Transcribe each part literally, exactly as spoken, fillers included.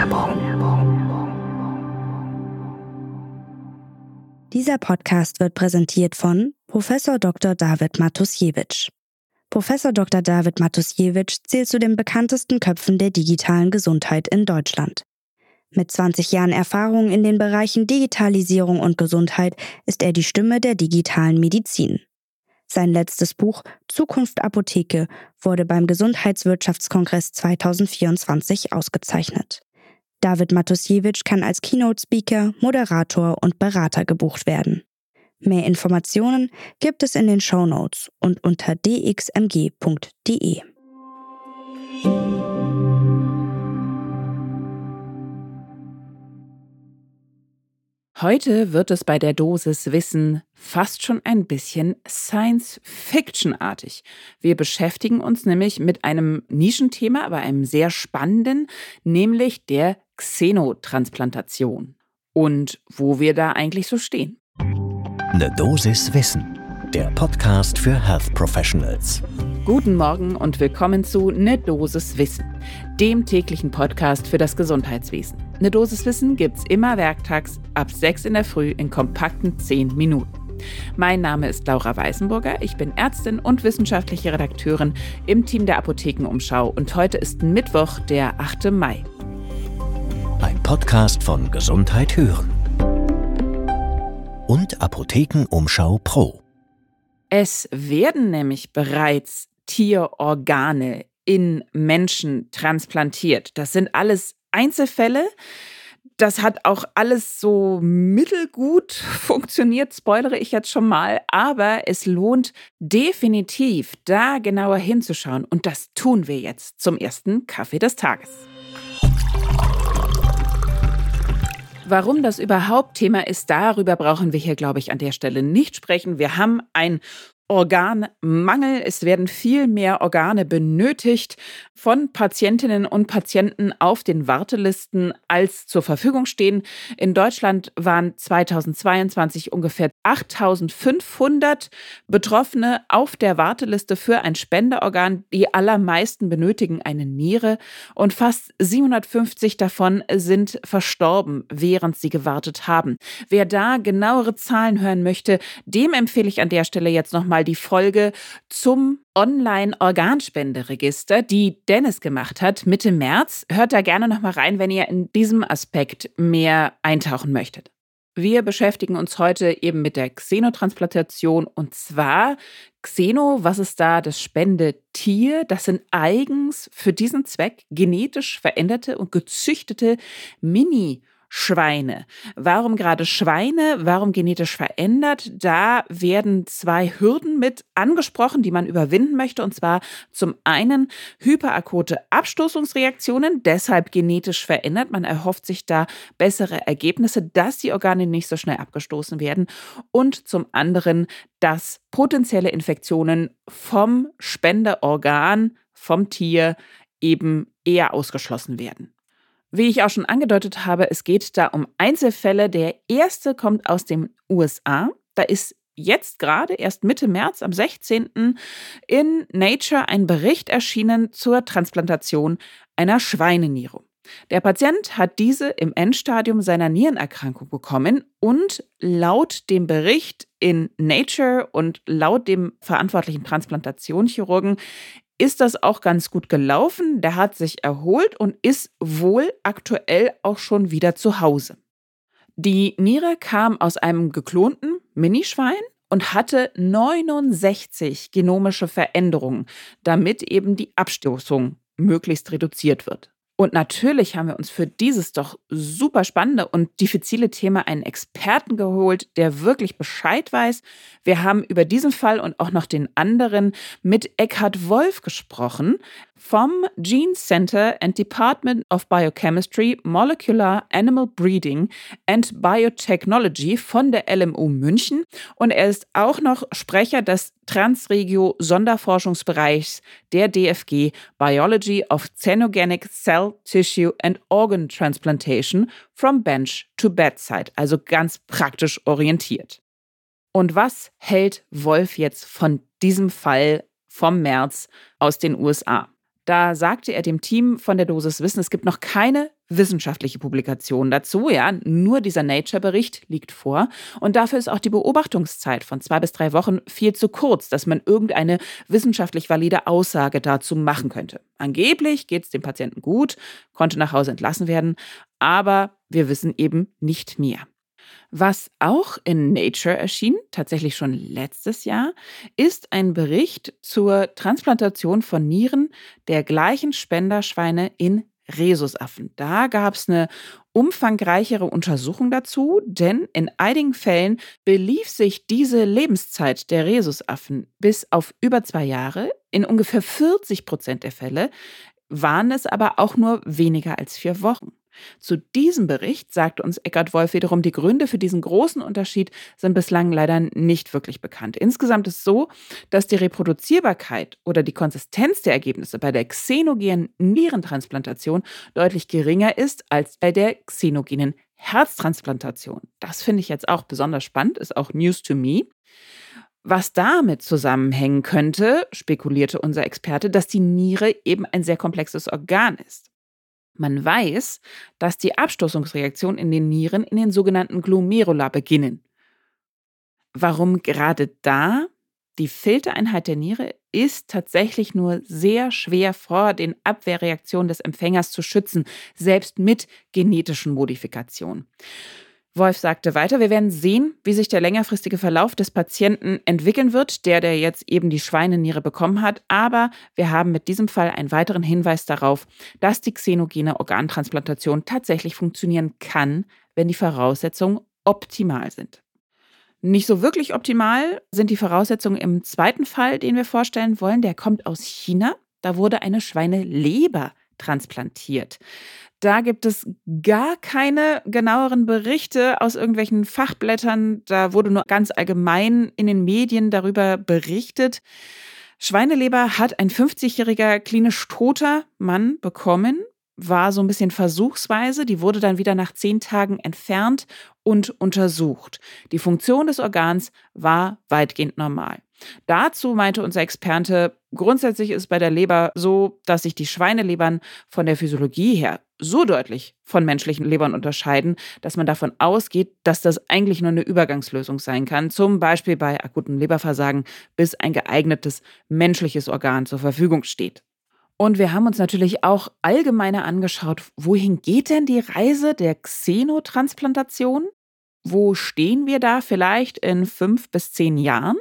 Dieser Podcast wird präsentiert von Professor Doktor David Matusiewicz. Professor Doktor David Matusiewicz zählt zu den bekanntesten Köpfen der digitalen Gesundheit in Deutschland. Mit zwanzig Jahren Erfahrung in den Bereichen Digitalisierung und Gesundheit ist er die Stimme der digitalen Medizin. Sein letztes Buch Zukunft Apotheke wurde beim Gesundheitswirtschaftskongress zwanzig vierundzwanzig ausgezeichnet. David Matusiewicz kann als Keynote-Speaker, Moderator und Berater gebucht werden. Mehr Informationen gibt es in den Shownotes und unter d x m g punkt d e. Heute wird es bei der Dosis Wissen fast schon ein bisschen Science-Fiction-artig. Wir beschäftigen uns nämlich mit einem Nischenthema, aber einem sehr spannenden, nämlich der Xenotransplantation. Und wo wir da eigentlich so stehen. Eine Dosis Wissen, der Podcast für Health Professionals. Guten Morgen und willkommen zu Ne Dosis Wissen, dem täglichen Podcast für das Gesundheitswesen. Ne Dosis Wissen gibt's immer werktags ab sechs in der Früh in kompakten zehn Minuten. Mein Name ist Laura Weißenburger, ich bin Ärztin und wissenschaftliche Redakteurin im Team der Apothekenumschau und heute ist Mittwoch, der achte Mai. Ein Podcast von Gesundheit hören und Apothekenumschau Pro. Es werden nämlich bereits Tierorgane in Menschen transplantiert. Das sind alles Einzelfälle. Das hat auch alles so mittelgut funktioniert, spoilere ich jetzt schon mal. Aber es lohnt definitiv, da genauer hinzuschauen. Und das tun wir jetzt zum ersten Kaffee des Tages. Warum das überhaupt Thema ist, darüber brauchen wir hier, glaube ich, an der Stelle nicht sprechen. Wir haben ein Organmangel. Es werden viel mehr Organe benötigt von Patientinnen und Patienten auf den Wartelisten, als zur Verfügung stehen. In Deutschland waren zweitausendzweiundzwanzig ungefähr achttausendfünfhundert Betroffene auf der Warteliste für ein Spenderorgan. Die allermeisten benötigen eine Niere und fast siebenhundertfünfzig davon sind verstorben, während sie gewartet haben. Wer da genauere Zahlen hören möchte, dem empfehle ich an der Stelle jetzt nochmal die Folge zum Online-Organspenderegister, die Dennis gemacht hat Mitte März. Hört da gerne noch mal rein, wenn ihr in diesem Aspekt mehr eintauchen möchtet. Wir beschäftigen uns heute eben mit der Xenotransplantation und zwar Xeno, was ist da das Spendetier? Das sind eigens für diesen Zweck genetisch veränderte und gezüchtete Mini- Schweine. Warum gerade Schweine? Warum genetisch verändert? Da werden zwei Hürden mit angesprochen, die man überwinden möchte. Und zwar zum einen hyperakute Abstoßungsreaktionen, deshalb genetisch verändert. Man erhofft sich da bessere Ergebnisse, dass die Organe nicht so schnell abgestoßen werden. Und zum anderen, dass potenzielle Infektionen vom Spenderorgan, vom Tier eben eher ausgeschlossen werden. Wie ich auch schon angedeutet habe, es geht da um Einzelfälle. Der erste kommt aus den U S A. Da ist jetzt gerade, erst Mitte März, am sechzehnten in Nature ein Bericht erschienen zur Transplantation einer Schweineniere. Der Patient hat diese im Endstadium seiner Nierenerkrankung bekommen und laut dem Bericht in Nature und laut dem verantwortlichen Transplantationschirurgen ist das auch ganz gut gelaufen. Der hat sich erholt und ist wohl aktuell auch schon wieder zu Hause. Die Niere kam aus einem geklonten Minischwein und hatte neunundsechzig genomische Veränderungen, damit eben die Abstoßung möglichst reduziert wird. Und natürlich haben wir uns für dieses doch super spannende und diffizile Thema einen Experten geholt, der wirklich Bescheid weiß. Wir haben über diesen Fall und auch noch den anderen mit Eckhard Wolf gesprochen vom Gene Center and Department of Biochemistry, Molecular Animal Breeding and Biotechnology von der L M U München. Und er ist auch noch Sprecher des Transregio-Sonderforschungsbereichs der D F G Biology of Xenogenic Cell, Tissue and Organ Transplantation from Bench to Bedside, also ganz praktisch orientiert. Und was hält Wolf jetzt von diesem Fall vom März aus den U S A? Da sagte er dem Team von der Dosis Wissen, es gibt noch keine wissenschaftliche Publikation dazu. Ja, nur dieser Nature-Bericht liegt vor. Und dafür ist auch die Beobachtungszeit von zwei bis drei Wochen viel zu kurz, dass man irgendeine wissenschaftlich valide Aussage dazu machen könnte. Angeblich geht es dem Patienten gut, konnte nach Hause entlassen werden, aber wir wissen eben nicht mehr. Was auch in Nature erschien, tatsächlich schon letztes Jahr, ist ein Bericht zur Transplantation von Nieren der gleichen Spenderschweine in Rhesusaffen. Da gab es eine umfangreichere Untersuchung dazu, denn in einigen Fällen belief sich diese Lebenszeit der Rhesusaffen bis auf über zwei Jahre. In ungefähr vierzig Prozent der Fälle waren es aber auch nur weniger als vier Wochen. Zu diesem Bericht sagte uns Eckhard Wolff wiederum, die Gründe für diesen großen Unterschied sind bislang leider nicht wirklich bekannt. Insgesamt ist es so, dass die Reproduzierbarkeit oder die Konsistenz der Ergebnisse bei der xenogenen Nierentransplantation deutlich geringer ist als bei der xenogenen Herztransplantation. Das finde ich jetzt auch besonders spannend, ist auch News to me. Was damit zusammenhängen könnte, spekulierte unser Experte, dass die Niere eben ein sehr komplexes Organ ist. Man weiß, dass die Abstoßungsreaktionen in den Nieren in den sogenannten Glomerula beginnen. Warum gerade da? Die Filtereinheit der Niere ist tatsächlich nur sehr schwer vor den Abwehrreaktionen des Empfängers zu schützen, selbst mit genetischen Modifikationen. Wolff sagte weiter, wir werden sehen, wie sich der längerfristige Verlauf des Patienten entwickeln wird, der, der jetzt eben die Schweineniere bekommen hat. Aber wir haben mit diesem Fall einen weiteren Hinweis darauf, dass die xenogene Organtransplantation tatsächlich funktionieren kann, wenn die Voraussetzungen optimal sind. Nicht so wirklich optimal sind die Voraussetzungen im zweiten Fall, den wir vorstellen wollen. Der kommt aus China. Da wurde eine Schweineleber transplantiert. Da gibt es gar keine genaueren Berichte aus irgendwelchen Fachblättern. Da wurde nur ganz allgemein in den Medien darüber berichtet. Schweineleber hat ein fünfzigjähriger klinisch toter Mann bekommen, war so ein bisschen versuchsweise. Die wurde dann wieder nach zehn Tagen entfernt und untersucht. Die Funktion des Organs war weitgehend normal. Dazu meinte unser Experte, grundsätzlich ist bei der Leber so, dass sich die Schweinelebern von der Physiologie her so deutlich von menschlichen Lebern unterscheiden, dass man davon ausgeht, dass das eigentlich nur eine Übergangslösung sein kann, zum Beispiel bei akutem Leberversagen, bis ein geeignetes menschliches Organ zur Verfügung steht. Und wir haben uns natürlich auch allgemeiner angeschaut, wohin geht denn die Reise der Xenotransplantation? Wo stehen wir da vielleicht in fünf bis zehn Jahren?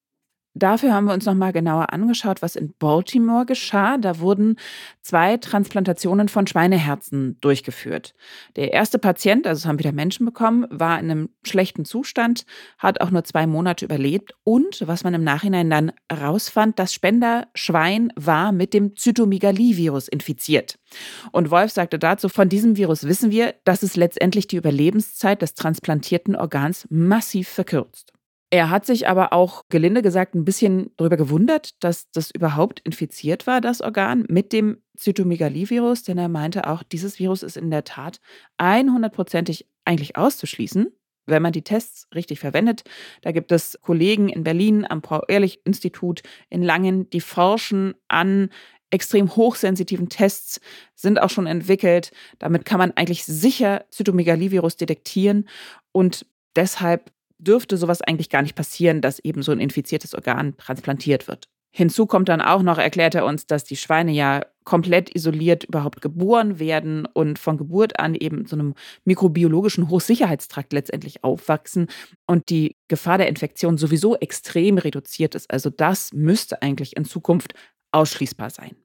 Dafür haben wir uns nochmal genauer angeschaut, was in Baltimore geschah. Da wurden zwei Transplantationen von Schweineherzen durchgeführt. Der erste Patient, also es haben wieder Menschen bekommen, war in einem schlechten Zustand, hat auch nur zwei Monate überlebt. Und was man im Nachhinein dann rausfand, das Spenderschwein war mit dem Zytomegalivirus infiziert. Und Wolff sagte dazu, von diesem Virus wissen wir, dass es letztendlich die Überlebenszeit des transplantierten Organs massiv verkürzt. Er hat sich aber auch, gelinde gesagt, ein bisschen darüber gewundert, dass das überhaupt infiziert war, das Organ, mit dem Zytomegalivirus, denn er meinte auch, dieses Virus ist in der Tat hundertprozentig eigentlich auszuschließen, wenn man die Tests richtig verwendet. Da gibt es Kollegen in Berlin am Paul-Ehrlich-Institut in Langen, die forschen an extrem hochsensitiven Tests, sind auch schon entwickelt. Damit kann man eigentlich sicher Zytomegalivirus detektieren und deshalb dürfte sowas eigentlich gar nicht passieren, dass eben so ein infiziertes Organ transplantiert wird. Hinzu kommt dann auch noch, erklärt er uns, dass die Schweine ja komplett isoliert überhaupt geboren werden und von Geburt an eben in so einem mikrobiologischen Hochsicherheitstrakt letztendlich aufwachsen und die Gefahr der Infektion sowieso extrem reduziert ist. Also das müsste eigentlich in Zukunft ausschließbar sein.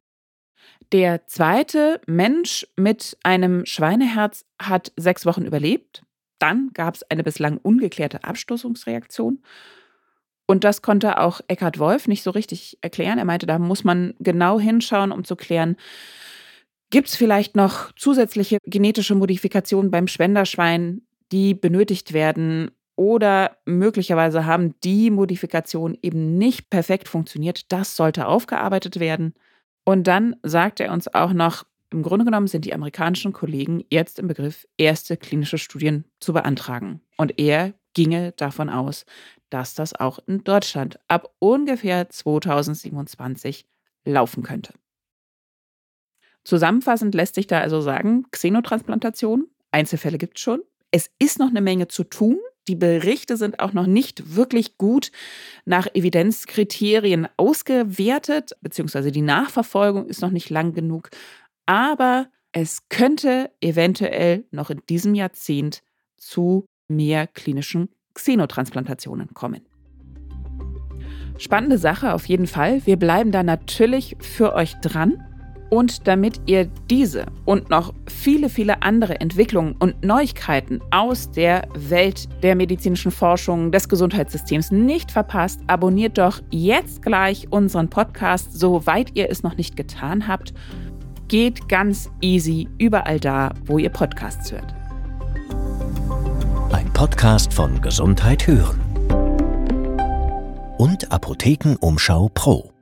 Der zweite Mensch mit einem Schweineherz hat sechs Wochen überlebt. Dann gab es eine bislang ungeklärte Abstoßungsreaktion. Und das konnte auch Eckhard Wolff nicht so richtig erklären. Er meinte, da muss man genau hinschauen, um zu klären, gibt es vielleicht noch zusätzliche genetische Modifikationen beim Spenderschwein, die benötigt werden, oder möglicherweise haben die Modifikationen eben nicht perfekt funktioniert. Das sollte aufgearbeitet werden. Und dann sagt er uns auch noch, im Grunde genommen sind die amerikanischen Kollegen jetzt im Begriff, erste klinische Studien zu beantragen. Und er ginge davon aus, dass das auch in Deutschland ab ungefähr zweitausendsiebenundzwanzig laufen könnte. Zusammenfassend lässt sich da also sagen, Xenotransplantation, Einzelfälle gibt es schon. Es ist noch eine Menge zu tun. Die Berichte sind auch noch nicht wirklich gut nach Evidenzkriterien ausgewertet, beziehungsweise die Nachverfolgung ist noch nicht lang genug. Aber es könnte eventuell noch in diesem Jahrzehnt zu mehr klinischen Xenotransplantationen kommen. Spannende Sache auf jeden Fall. Wir bleiben da natürlich für euch dran. Und damit ihr diese und noch viele, viele andere Entwicklungen und Neuigkeiten aus der Welt der medizinischen Forschung, des Gesundheitssystems nicht verpasst, abonniert doch jetzt gleich unseren Podcast, soweit ihr es noch nicht getan habt. Geht ganz easy überall da, wo ihr Podcasts hört. Ein Podcast von Gesundheit hören und Apothekenumschau Pro.